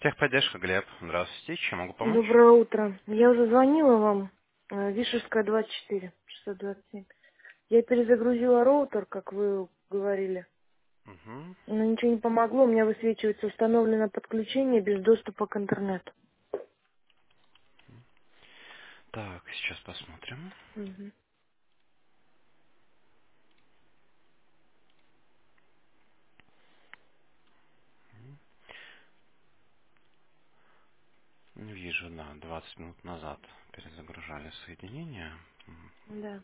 Техподдержка, Глеб. Здравствуйте. Чем могу помочь? Доброе утро. Я уже звонила вам. Вишерская 24, 627. Я перезагрузила роутер, как вы говорили. Угу. Но ничего не помогло. У меня высвечивается установлено подключение без доступа к интернету. Так, сейчас посмотрим. Мгм. Вижу, да, 20 минут назад перезагружали соединение. Да.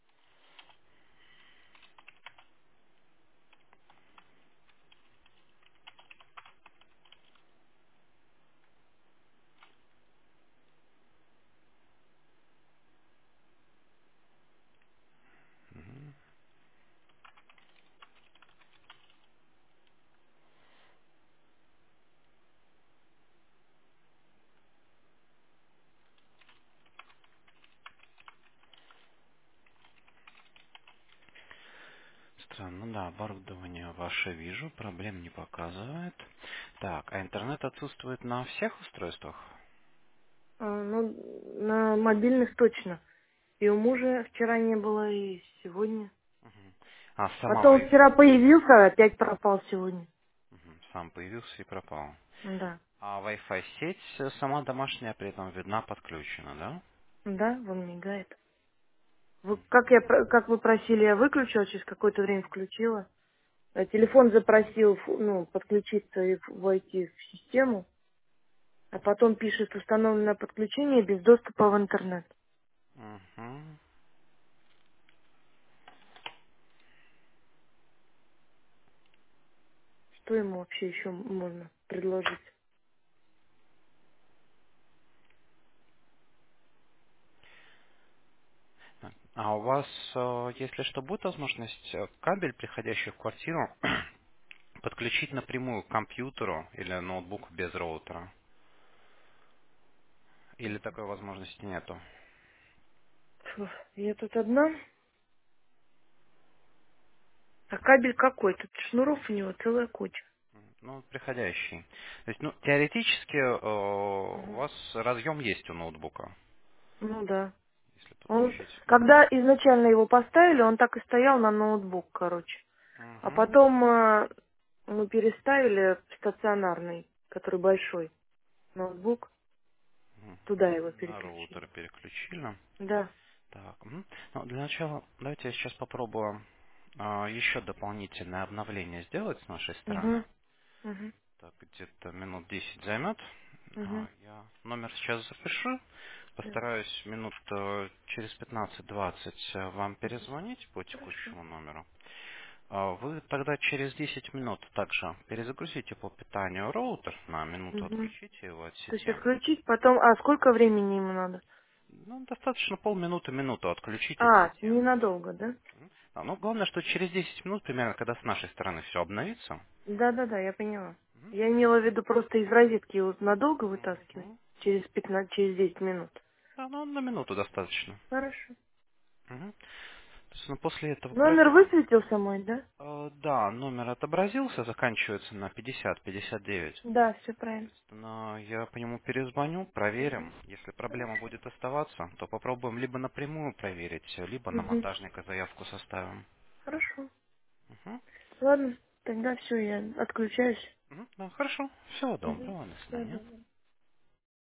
Странно, да, оборудование ваше вижу, проблем не показывает. Так, а интернет отсутствует на всех устройствах? Ну, на мобильных точно. И у мужа вчера не было, и сегодня. Мгм. А сама Потом Wi-Fi? вчера появился, опять пропал сегодня. Сам появился и пропал. Да. А Wi-Fi сеть сама домашняя при этом видна, подключена, да? Да, вон мигает. Как вы просили, я выключила, через какое-то время включила. Телефон запросил, подключиться и войти в систему, а потом пишет установленное подключение без доступа в интернет. Угу. Что ему вообще еще можно предложить? А у вас, если что, будет возможность кабель, приходящий в квартиру, подключить напрямую к компьютеру или ноутбуку без роутера? Или такой возможности нету? Фу, я тут одна, а кабель какой? Тут шнуров у него целая куча. Ну, приходящий. То есть, ну, теоретически у Мгм. вас разъем есть у ноутбука, Ну да. если Он, подключить. когда изначально его поставили, он так и стоял на ноутбук, короче. А Угу. потом мы переставили в стационарный, который большой ноутбук, туда его На роутер переключили. переключили. Да. Так, ну, для начала давайте я сейчас попробую еще дополнительное обновление сделать с нашей стороны. Угу. Угу. Так, где-то минут 10 займет. Угу. Я номер сейчас запишу. Да. Постараюсь минут через 15-20 вам перезвонить по Хорошо. текущему номеру. Вы тогда через 10 минут также перезагрузите по питанию роутер на минуту, Угу. отключите его от То есть сети. отключить потом... А сколько времени ему надо? Ну, достаточно полминуты, минуту отключить от А, сети. ненадолго, да? Ну, главное, что через 10 минут примерно, когда с нашей стороны все обновится. Да-да-да, я поняла. Мгм. Я имела в виду просто из розетки его надолго вытаскивать? Мгм. Через 15, через 10 минут. Да, ну, на минуту достаточно. Хорошо. Мгм. То есть, ну, после этого Номер высветился мой, да? да, номер отобразился, заканчивается на 50-59. Да, все правильно. Соответственно, я по нему перезвоню, проверим. Если проблема будет оставаться, то попробуем либо напрямую проверить, либо на Угу. монтажника заявку составим. Хорошо. Мгм. Ладно, тогда все, я отключаюсь. Мгм. Да, хорошо. Всего Угу. доброго. До Да, свидания. да, да.